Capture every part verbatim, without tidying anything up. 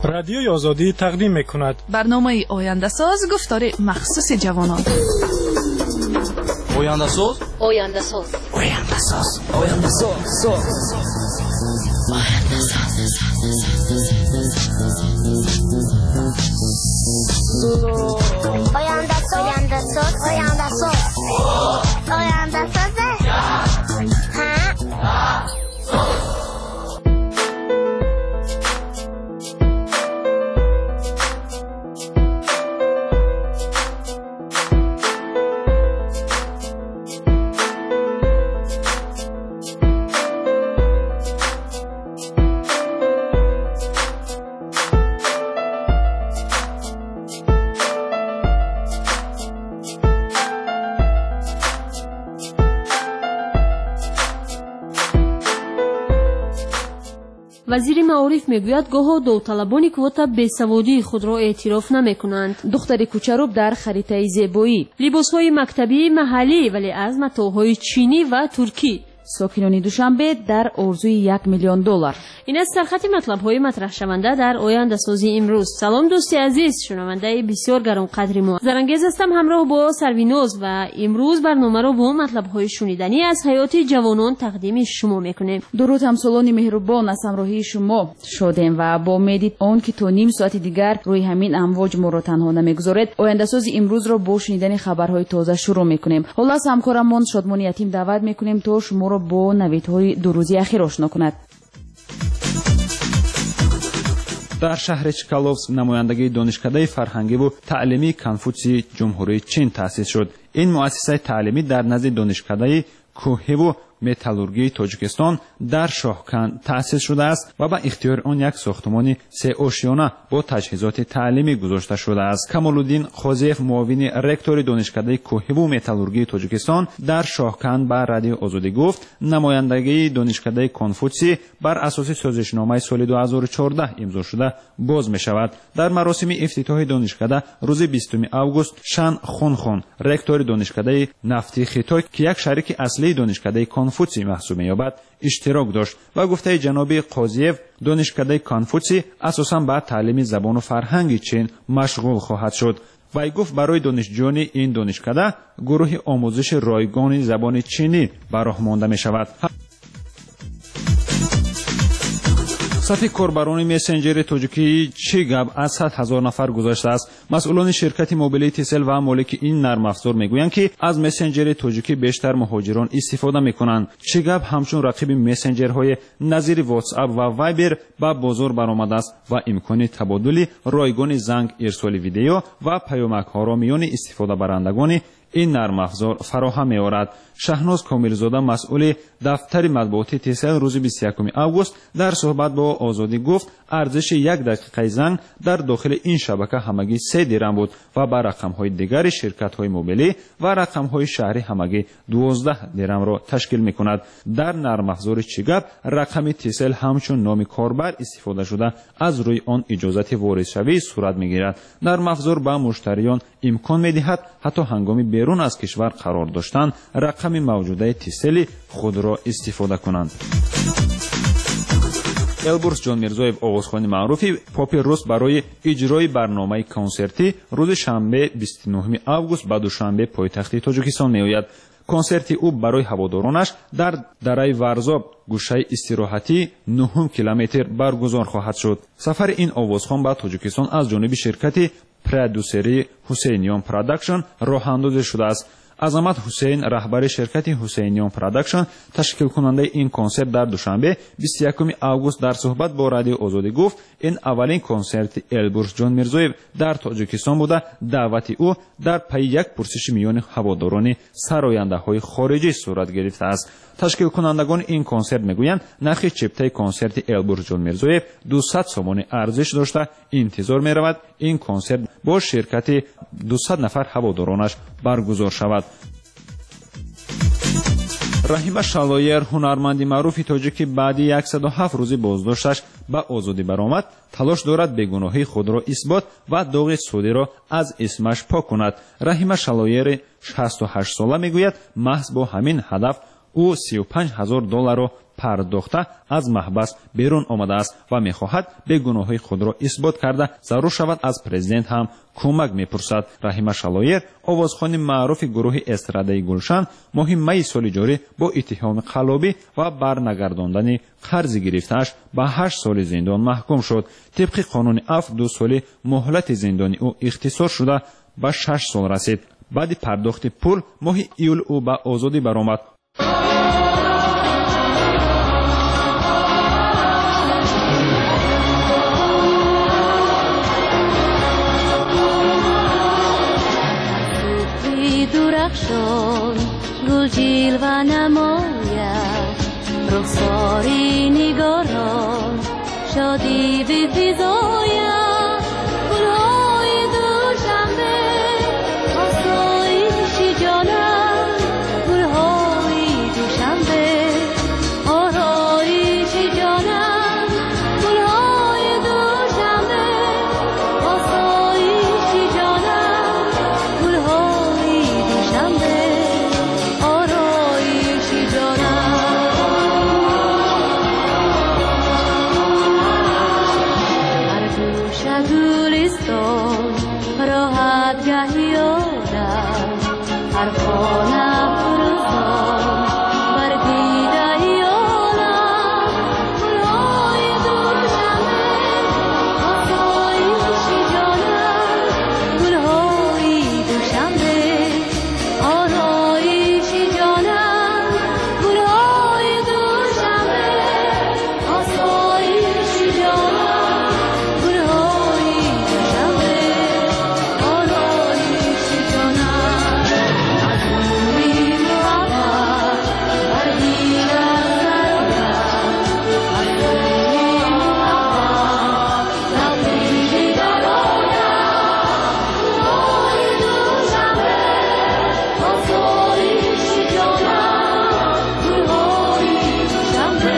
رادیوی آزادی تقدیم میکند برنامه آینده ساز گفتار مخصوص جوانان. آینده ساز آینده ساز آینده ساز آینده ساز آینده ساز آینده ساز آینده ساز آینده ساز وزیر معارف میگوید گاه‌ها داوطلبان کوتا بیسوادی خود را اعتراف نمیکنند. دختر کوچروب در خریطه زیبایی لباس‌های مکتبی محلی ولی از متاح‌های چینی و ترکی. ساکنان دوشنبه در آرزوی یک میلیون دلار. این از سرخط مطلب‌های مطرح شونده در آینده سازی امروز. سلام دوستی عزیز، شنونده بسیار گرانقدر ما. زرنگیز هستم همراه با سرویناز و امروز برنامه را با مطلب‌های شنیدنی از حیات جوانان تقدیم شما میکنیم. درود همسالان مهربان، از همراهی شما شدیم و با امید آن که تا نیم ساعت دیگر روی همین امواج ما را تنها نمیگذارد. آینده سازی امروز را با شنیدن خبرهای تازه شروع میکنیم. حالا از همکارمان شادمان یتیم دعوت میکنیم تا شما را با نویدهای دو روزی اخیر آشنا کند. در شهر چکالوفسک نمایندگی دانشکده فرهنگی و تعلیمی کنفوچی جمهوری چین تأسیس شد. این مؤسسه تعلیمی در نزد دانشکده کوهی و متالورگی تاجیکستان در شاهکند تأسیس شده است و به اختیار آن یک ساختمان سه آشیانه با تجهیزات تعلیمی گذاشته شده است. کمالالدین خوزیف، معاون رکتور دانشکده کوهی و متالورگی تاجیکستان در شاهکند به رادیو آزادی گفت نمایندگی دانشکده کنفوچی بر اساس سازشنامه سال دو هزار و چهارده امضا شده باز می شود. در مراسم افتتاح دانشکده روز بیستم آگوست شان خونخون، رکتور دانشکده نفتی خیتای که یک شریک اصلی دانشکده کنفوچی محسوب می‌یابد اشتراک داشت و گفته جناب قاضیف دانشکده کنفوچی اساساً به تعلیم زبان و فرهنگ چین مشغول خواهد شد. وی گفت برای دانشجویان این دانشکده گروه آموزش رایگان زبان چینی براه مانده می شود. صفی کاربران مسنجر تاجیکی چی گپ از صد هزار نفر گذشته است. مسئولان شرکت موبیلی تیسل و مالک این نرم افزار میگویند که از مسنجر تاجیکی بیشتر مهاجران استفاده میکنند. چی گپ همچون رقیب مسنجرهای نظیر واتس اپ و وایبر به بازار برآمده است و امکان تبادل رایگان زنگ، ارسال ویدیو و پیامک ها را میان استفاده برندگان این نرم افزار فراهم می‌آورد. شهناز کاملزاده مسئول دفتر مطبوعاتی تیسل روز بیست و یکم آگوست در صحبت با آزادی گفت ارزش یک دقیقه زنگ در داخل این شبکه همگی سه درم بود و با رقم‌های دیگر شرکت‌های موبیلی و رقم‌های شهری همگی دوازده درم را تشکیل می‌کند. در نرم افزار چیگپ رقم تیسل همچون نام کاربر استفاده شده از روی آن اجازت واردشوی صورت می‌گیرد. نرم افزار به مشتریان امکان می‌دهد حتی هنگام بیرون از کشور قرار داشتن رقم موجوده تیسل خود را استفاده کنند. البرز جان میرزویف آوازخوان معروفی پاپ روس برای اجرای برنامه کنسرتی روز شنبه بیست و نهم آگوست به دوشنبه پایتخت تاجیکستان میآید. کنسرتی او برای هوادارانش در دره ورزاب گوشه استراحتی نه کیلومتر برگزار خواهد شد. سفر این آوازخوان به تاجیکستان از جانب شرکت پرودوسری حسینیان پروداکشن راه اندازی شده است. عظمت حسین رهبر شرکت حسینیان پروداکشن تشکیل کننده این کنسرت در دوشنبه بیست و یکم آگوست در صحبت با رادیو آزادی گفت این اولین کنسرت البرز جان میرزویف در تاجیکستان بوده. دعوت او در پی یک پرسش میان هواداران سراینده های خارجی صورت گرفته است. تشکیل کنندگان این کنسرت میگویند نرخ چپتای کنسرت البرز جان میرزویف دویست سومانی ارزش داشته. انتظار میرود این کنسرت با شرکت دویست نفر هوادارانش برگزار شود. رحیمه شالویر هنرمندی معروفی تاجیکی بعدی صد و هفت روزی بازداشتش به آزادی برآمد تلاش دارد بیگناهی خود را اثبات و داغ سودی را از اسمش پاک کند. رحیمه شالویر شصت و هشت ساله میگوید محض با همین هدف او سی و پنج هزار دلار را пардохта аз маҳбас берун омадааст ва мехоҳад бегуноҳии худро исбот карда зарур шавад аз президент ҳам кӯмак мепурсад. Раҳима Шалоер, овозхони маъруфи гурӯҳи эстрадаи Гулшан, моҳи майи соли ҷорӣ бо иттиҳоми қаллобӣ ва барнагардондани қарзи гирифтааш ба ҳашт соли зиндон маҳкум шуд. тибқи қонуни аф ду соли муҳлати зиндони ӯ ихтисор шуда ба шаш сол расид. баъди пардохти пул моҳи июл ӯ ба озодӣ баромад. درخشان گل جلوه نماید رخساری نگاران شادی بفزاید گلهای دوشنبه آسایش جانم گلهای دوشنبه آرایش جانم گلهای دوشنبه آسایش جانم گلهای دوشنبه آرایش جانم هر گوشه گلستان راحت گهی آدم هر خانه فروزان بر دیده عالم گلهای دوشنبه آسایش جانم گلهای دوشنبه آرایش جانم گلهای دوشنبه آسایش جانم گلهای دوشنبه آرایش جانم از نوری محبت بر دیگر سرایم از نوری محبت نوری برایم گلهای دوشنبه آسایش جانم گلهای دوشنبه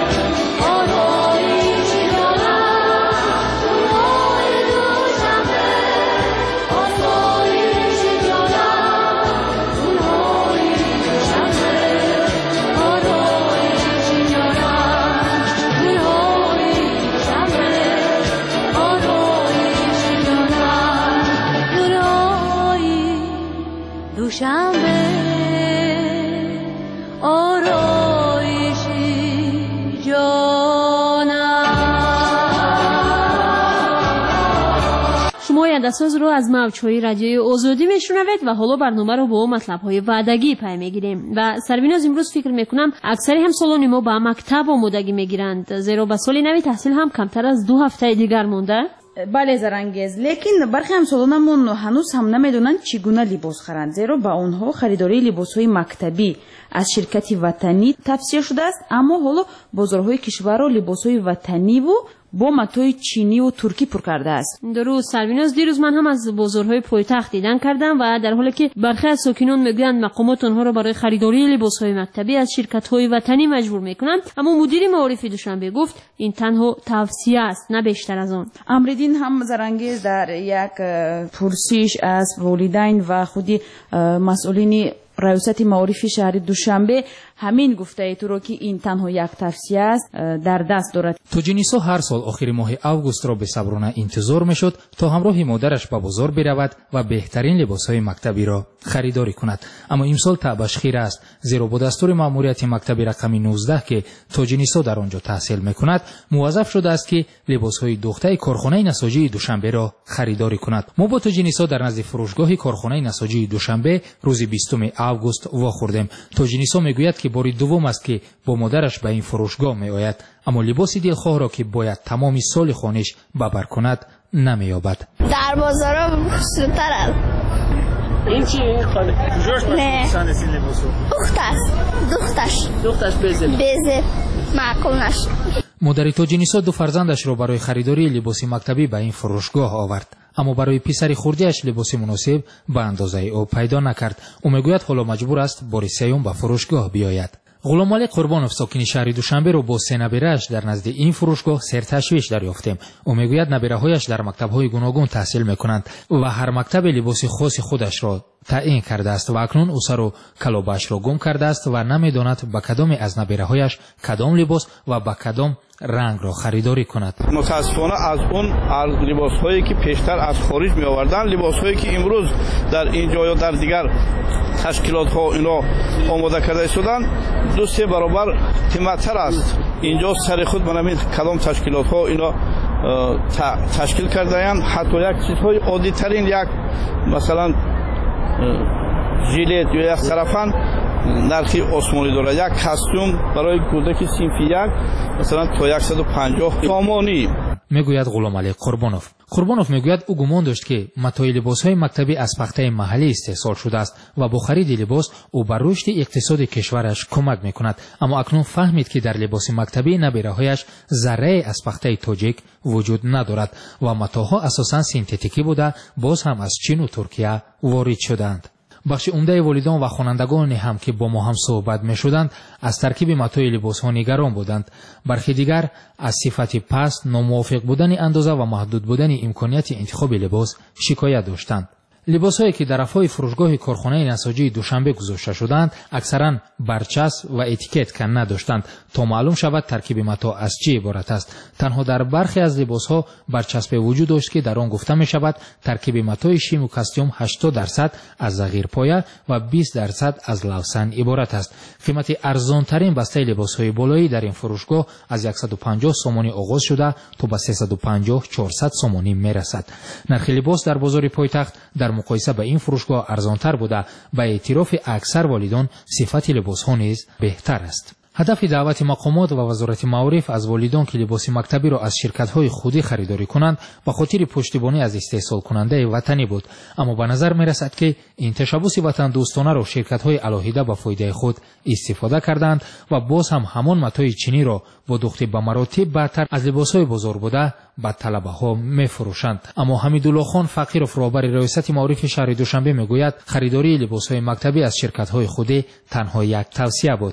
آرایش جانم گلهای دوشنبه آسایش جانم گلهای دوشنبه آرایش جانم گلهای دوشنبه آرایش جانم گلهای دوشنبه آرایش جانم. شما یندساز رو از موج‌های رادیوی آزادی میشنوید و حالا برنامه رو با مطلب‌های وعدگی پی میگیریم و سربیناز امروز فکر میکنم اکثری همسالان ما به مکتب آمادگی میگیرند، زیرا به سال نوی تحصیل هم کمتر از دو هفته دیگر مونده. бале зарангез, лекин бархи ҳамсолонамон ҳанӯз ҳам намедонанд чӣ гуна либос харанд, зеро ба онҳо харидории либосҳои мактабӣ аз ширкати ватанӣ тавсия шудааст, аммо ҳоло бозорҳои кишварро либосҳои ватаниву бо матои чиниву туркӣ пур кардааст. درود سربیناز، دیروز من هم از بازارهای پایتخت دیدن کردم و در حالی که برخی از ساکنان میگویند مقامات آنها را برای خریداری لباسهای مکتبی از شرکت‌های وطنی مجبور میکنند، اما مدیر معارف دوشنبه گفت این تنها توصیه است نه بیشتر از آن. امریدین هم زرانگیز در یک پرسش از والدین و خودی مسئولین ریاست معارف شهر دوشنبه همین گفته ای تو رو که این تنها یک توصیه است در دست دارد. توجینیسو هر سال آخر ماه اوگوست را به صبرانه انتظار میشد تا همراه مادرش به بازار برود و بهترین لباسهای مکتبی را خریداری کند، اما امسال تعبش خیر است، زیرا با دستور ماموریت مکتب رقم نوزده که توجینیسو در آنجا تحصیل میکند موظف شده است که لباسهای دختر کارخانه نساجی دوشنبه را خریداری کند. ما با توجینیسو در نزد فروشگاه کارخانه نساجی دوشنبه روز بیستم اوگوست واخوردیم. توجینیسو میگوید که باری دوم است که با مادرش به این فروشگاه میآید، اما لباس دلخواه را که باید تمام سال خانش ببر کند نمییابد. در بازارا خوش‌تر است. این چی این خاله؟ جوش باشه سانس این لباسو. دختر دخترش دخترش بزه بزه معقولش. مادر توجینیسو دو فرزندش را برای خریداری لباس مکتبی به این فروشگاه آورد، اما برای پسر خرده‌اش لباس مناسب به اندازه او پیدا نکرد. او میگوید حالا مجبور است بار سوم به فروشگاه بیاید. غلامعلی قربانوف ساکن شهر دوشنبه رو با سه نبیره‌اش در نزد این فروشگاه سرتشویش دریافتیم. او میگوید نبیره‌هایش در مکتب‌های گوناگون تحصیل میکنند و هر مکتب لباس خاص خودش را تعیین کرده است و اکنون او سر و کلابه‌اش را گم کرده است و نمی‌داند به کدام از نبیره‌هایش کدام لباس و به کدام رنگ را خریداری کند. متاسفانه از اون لباس‌هایی که پیشتر از خارج می‌آوردند، لباس‌هایی که امروز در اینجا یا در دیگر تشکیلات‌ها اینا آماده کرده شدند دو سه برابر قیمت‌تر است. اینجا سر خود من کدام تشکیلات‌ها اینا تشکیل کرده‌اند، حتی یک چیزهای عادی‌ترین یک مثلا ژیلت یا یک سرفن نرخی آسمانی دارد. یک کاستوم برای کودک صنف یک مثلا تا صد و پنجاه تومانی. میگوید غلام علی قربانوف. قربانوف میگوید او گمان داشت که متای لباس‌های مکتبی از پخته محلی استحصال شده است و با خرید لباس او بر رشد اقتصاد کشورش کمک میکند، اما اکنون فهمید که در لباس مکتبی نبیره‌هایش ذره از پخته تاجیک وجود ندارد و متاها اساساً سینتتیکی بوده، باز هم از چین و ترکیه وارد شدند. بخش عمده والیدان و خوانندگان هم که با ما هم صحبت می شدند از ترکیب متای لباس ها نگران بودند. برخی دیگر از صفت پست، ناموافق بودن اندازه و محدود بودن امکانیت انتخاب لباس شکایت داشتند. لباسهایی که در افهای فروشگاه کارخانه نساجی دوشنبه گذاشته شدند اکثرا برچسب و اتیکت کن نداشتند تا معلوم شود ترکیب متا از چی عبارت است. تنها در برخی از لباسها برچسب وجود داشت که در آن گفته می شود ترکیب متای شیم و کاستوم هشتاد درصد از زغیرپایه و بیست درصد از لوسن عبارت است. قیمت ارزان ترین بسته لباسهای بالایی در این فروشگاه از صد و پنجاه سومانی آغاز شده تا به سیصد و پنجاه چهارصد سومانی می رسد. نرخ لباس در بازار پایتخت در مقایسه با این فروشگاه ارزانتر بوده. به اعتراف اکثر والیدان صفت لباس ها نیز بهتر است. هدف دعوت مقامات و وزارت معارف از والیدان که لباس مکتبی را از شرکت‌های خودی خریداری کنند به خاطر پشتیبانی از استحصال کننده وطنی بود، اما به نظر می‌رسد که این تشبث وطن دوستانه را شرکت‌های علاهیده به فایده خود استفاده کردند و باز هم همان متای چینی را با دخت به مراتب برتر از لباس‌های بازار بوده به طلبه‌ها می‌فروشند. اما حمیدالله خان فقیرов رهبر ریاست معارف شهر دوشنبه می‌گوید خریداری لباس‌های مکتبی از شرکت‌های خودی تنها یک توصیه بود.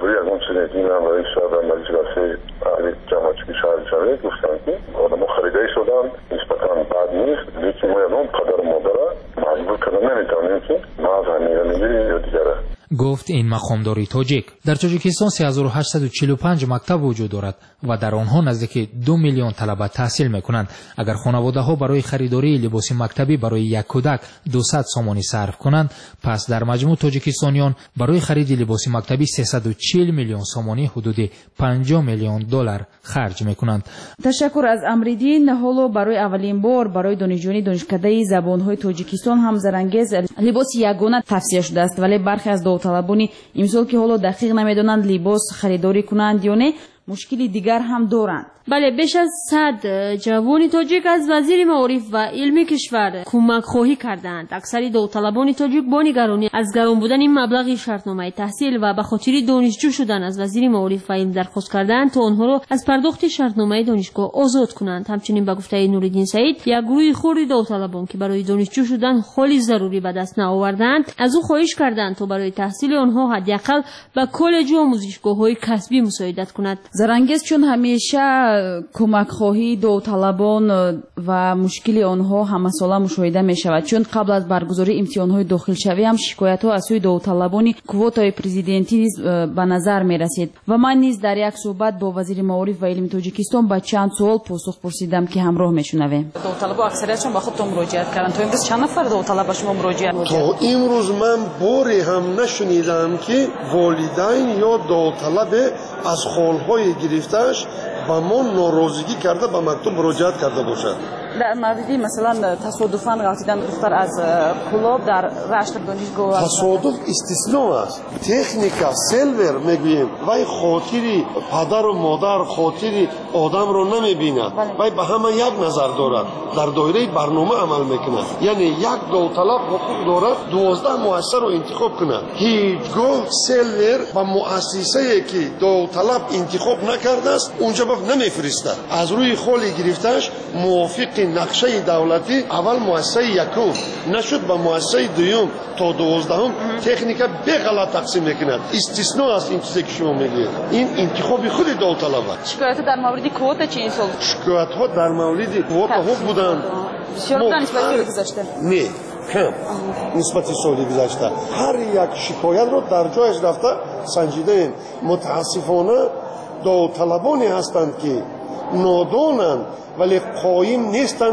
گفتن که آدم خریداری شدن نسبتاً بد نیست، لیکن ما الان پدر و مادر مجبور کردن نمیتونیم که ما زنی نمیگیری یا دیگره. گفت این مقامداری تاجیک. در تاجیکستان سه هزار و هشتصد و چهل و پنج مکتب وجود دارد و در آنها نزدیک دو میلیون طلبه تحصیل میکنند. اگر خانواده ها برای خریداری لباس مکتبی برای یک کودک دویست سومانی صرف کنند، پس در مجموع تاجیکستانیان برای خرید لباس مکتبی سیصد و چهل میلیون سومانی حدود پنجاه میلیون دلار خرج میکنند. تشکر از امریدین. حالا برای اولین بار برای دانشجویان دانشکده زبانهای تاجیکستان هم زرانگیز لباس یگانه توصیه شده است، ولی برخی از طلبانی امسال که حالا دقیق نمیدونند لباس خریداری کنند یا نه مشکلی دیگر هم دارند. بله، بیش از صد جوان تاجیک از وزیر معارف و علم کشور کمک خواهی کردند. اکثر داوطلبان تاجیک با نگرانی از گران بودن این مبلغ شرطنامه تحصیل و به خاطر دانشجو شدن از وزیر معارف و علم درخواست کردند تا آنها را از پرداخت شرطنامه دانشگاه آزاد کنند. همچنین به گفته نورالدین سعید، یک گروه خردی داوطلبان که برای دانشجو شدن خالی ضروری به دست نآوردند از او خواهش کردند تا برای تحصیل آنها حداقل به کالج و آموزشگاه‌های کسبی مساعدت کند. زرانگیز چون همیشه کمک خواهی داوطلبان و مشکل آنها همه ساله مشاهده می شود، چون قبل از برگزاری امتحانات داخل شوی هم شکایت ها از سوی داوطلبان کوتای پرزیدنتی نیز به نظر می رسید و من نیز در یک صحبت با وزیر معارف و علم تاجیکستان با چند سوال پاسخ پرسیدم که همراه می شنویم. داوطلبا اکثریتشون به خودتون مراجعت کردن. تو امروز چند نفر داوطلب به شما مراجعت کردن؟ تا امروز من باری هم نشنیدم که والدین یا داوطلب از خانهای گرفتهش با ما ناراضگی کرده به مکتب مراجعت کرده باشد. در موردی مثلا تصادفاً غلطیدن دختر از کلاب در رشت دانشگاه تصادف استثناء است. تکنیکا سیلور میگوییم وای خاطری پدر و مادر خاطری آدم رو نمیبیند، وای به همه یک نظر دارد، در دایره برنامه عمل میکنه. یعنی یک داوطلب حقوق دارد دوازده مؤسسه رو انتخاب کنه. هیچگاه سیلور با مؤسسه‌ای که داوطلب انتخاب نکرده است اونجا باف نمیفرسته. از روی خالی گرفتهش موافق نقشه دولتی اول مؤسسه یکم نشد به مؤسسه دوم تا دوازدهم تکنیکا به غلط تقسیم میکند. استثناء است این چیزی که شما میگید. این انتخاب خود داوطلب است. شکایت در مورد کوتا چه این سال؟ شکایت ها در مورد کوتا ها بودند. بسیار بودن نسبت به گذشته؟ نه، کم نسبت سال گذشته. هر یک شکایت رو در جایش رفته سنجیده ایم. متاسفانه داوطلبانی هستند که نادانند ولی قایم نیستند